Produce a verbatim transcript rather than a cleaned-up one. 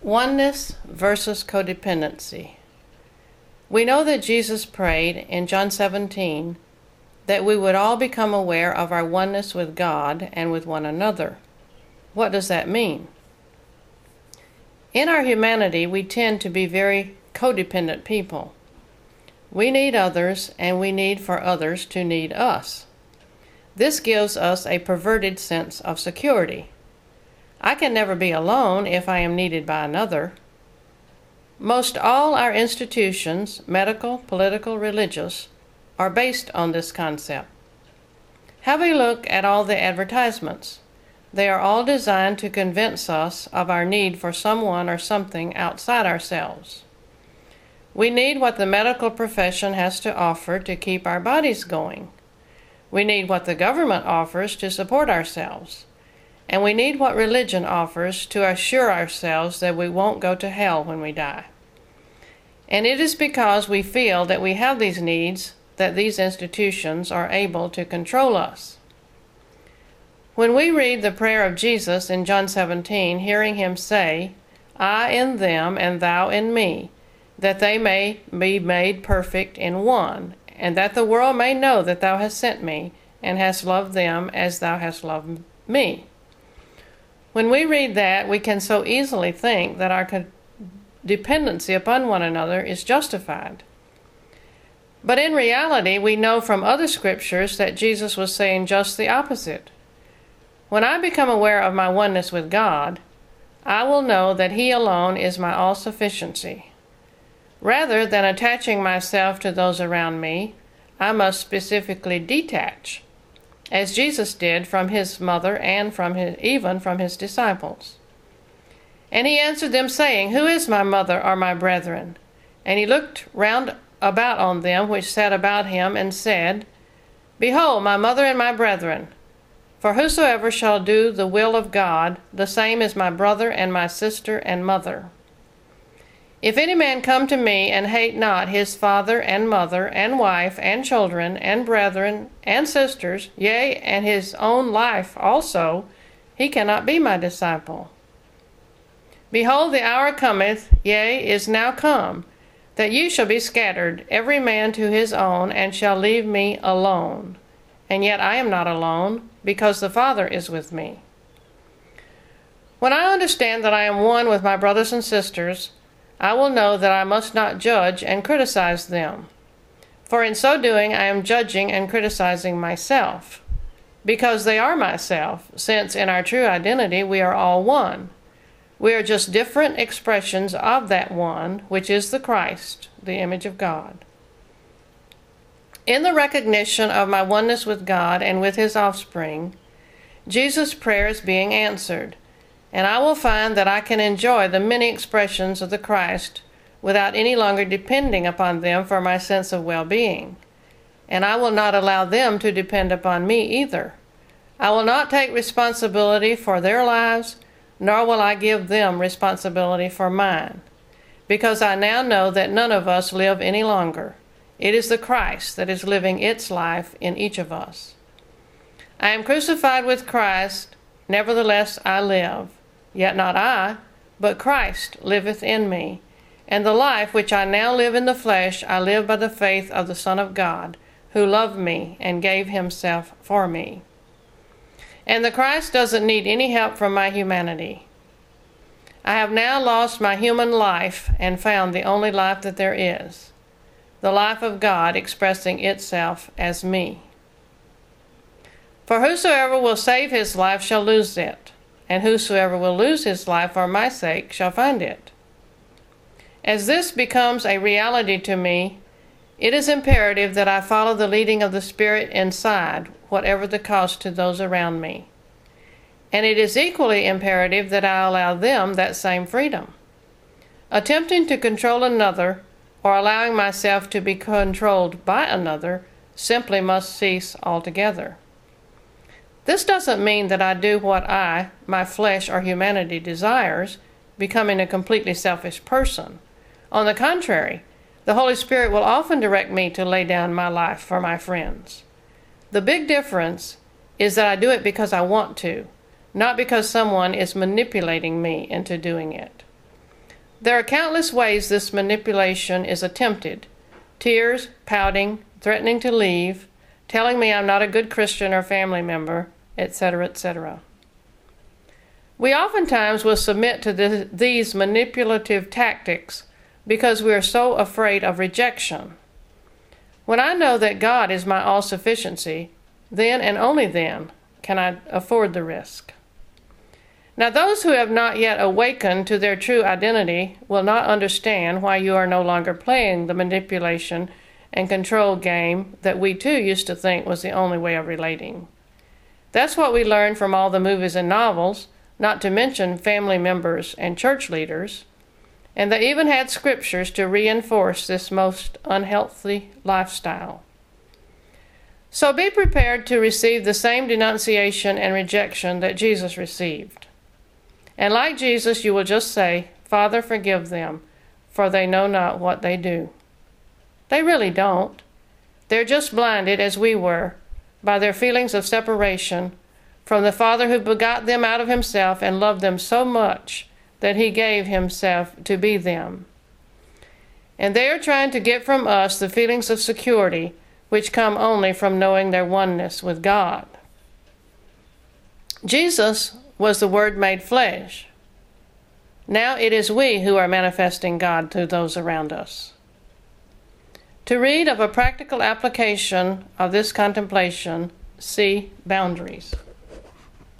Oneness versus codependency. We know that Jesus prayed in John seventeen that we would all become aware of our oneness with God and with one another. What does that mean? In our humanity, we tend to be very codependent people. We need others, and we need for others to need us. This gives us a perverted sense of security. I can never be alone if I am needed by another. Most all our institutions, medical, political, religious, are based on this concept. Have a look at all the advertisements. They are all designed to convince us of our need for someone or something outside ourselves. We need what the medical profession has to offer to keep our bodies going. We need what the government offers to support ourselves. And we need what religion offers to assure ourselves that we won't go to hell when we die. And it is because we feel that we have these needs that these institutions are able to control us. When we read the prayer of Jesus in John seventeen, hearing him say, "I in them and thou in me, that they may be made perfect in one, and that the world may know that thou hast sent me, and hast loved them as thou hast loved me." When we read that, we can so easily think that our dependency upon one another is justified. But in reality, we know from other scriptures that Jesus was saying just the opposite. When I become aware of my oneness with God, I will know that He alone is my all-sufficiency. Rather than attaching myself to those around me, I must specifically detach, as Jesus did from his mother and from his, even from his disciples. And he answered them, saying, "Who is my mother or my brethren?" And he looked round about on them which sat about him, and said, "Behold, my mother and my brethren. For whosoever shall do the will of God, the same is my brother and my sister and mother. If any man come to me and hate not his father and mother and wife and children and brethren and sisters, yea, and his own life also, he cannot be my disciple. Behold, the hour cometh, yea, is now come, that you shall be scattered, every man to his own, and shall leave me alone. And yet I am not alone, because the Father is with me." When I understand that I am one with my brothers and sisters, I will know that I must not judge and criticize them. For in so doing, I am judging and criticizing myself, because they are myself, since in our true identity we are all one. We are just different expressions of that one, which is the Christ, the image of God. In the recognition of my oneness with God and with His offspring, Jesus' prayer is being answered, and I will find that I can enjoy the many expressions of the Christ without any longer depending upon them for my sense of well-being. And I will not allow them to depend upon me either. I will not take responsibility for their lives, nor will I give them responsibility for mine, because I now know that none of us live any longer. It is the Christ that is living its life in each of us. I am crucified with Christ, nevertheless I live. Yet not I, but Christ liveth in me. And the life which I now live in the flesh, I live by the faith of the Son of God, who loved me and gave himself for me. And the Christ doesn't need any help from my humanity. I have now lost my human life and found the only life that there is, the life of God expressing itself as me. For whosoever will save his life shall lose it, and whosoever will lose his life for my sake shall find it. As this becomes a reality to me, it is imperative that I follow the leading of the Spirit inside, whatever the cost to those around me. And it is equally imperative that I allow them that same freedom. Attempting to control another, or allowing myself to be controlled by another, simply must cease altogether. This doesn't mean that I do what I, my flesh or humanity desires, becoming a completely selfish person. On the contrary, the Holy Spirit will often direct me to lay down my life for my friends. The big difference is that I do it because I want to, not because someone is manipulating me into doing it. There are countless ways this manipulation is attempted. Tears, pouting, threatening to leave, telling me I'm not a good Christian or family member, et cetera, et cetera. We oftentimes will submit to this, these manipulative tactics because we are so afraid of rejection. When I know that God is my all-sufficiency, then and only then can I afford the risk. Now, those who have not yet awakened to their true identity will not understand why you are no longer playing the manipulation and control game that we too used to think was the only way of relating. That's what we learned from all the movies and novels, not to mention family members and church leaders, and they even had scriptures to reinforce this most unhealthy lifestyle. So be prepared to receive the same denunciation and rejection that Jesus received. And like Jesus, you will just say, "Father, forgive them, for they know not what they do." They really don't. They're just blinded, as we were, by their feelings of separation from the Father who begot them out of himself and loved them so much that he gave himself to be them. And they are trying to get from us the feelings of security which come only from knowing their oneness with God. Jesus was the Word made flesh. Now it is we who are manifesting God to those around us. To read of a practical application of this contemplation, see Boundaries.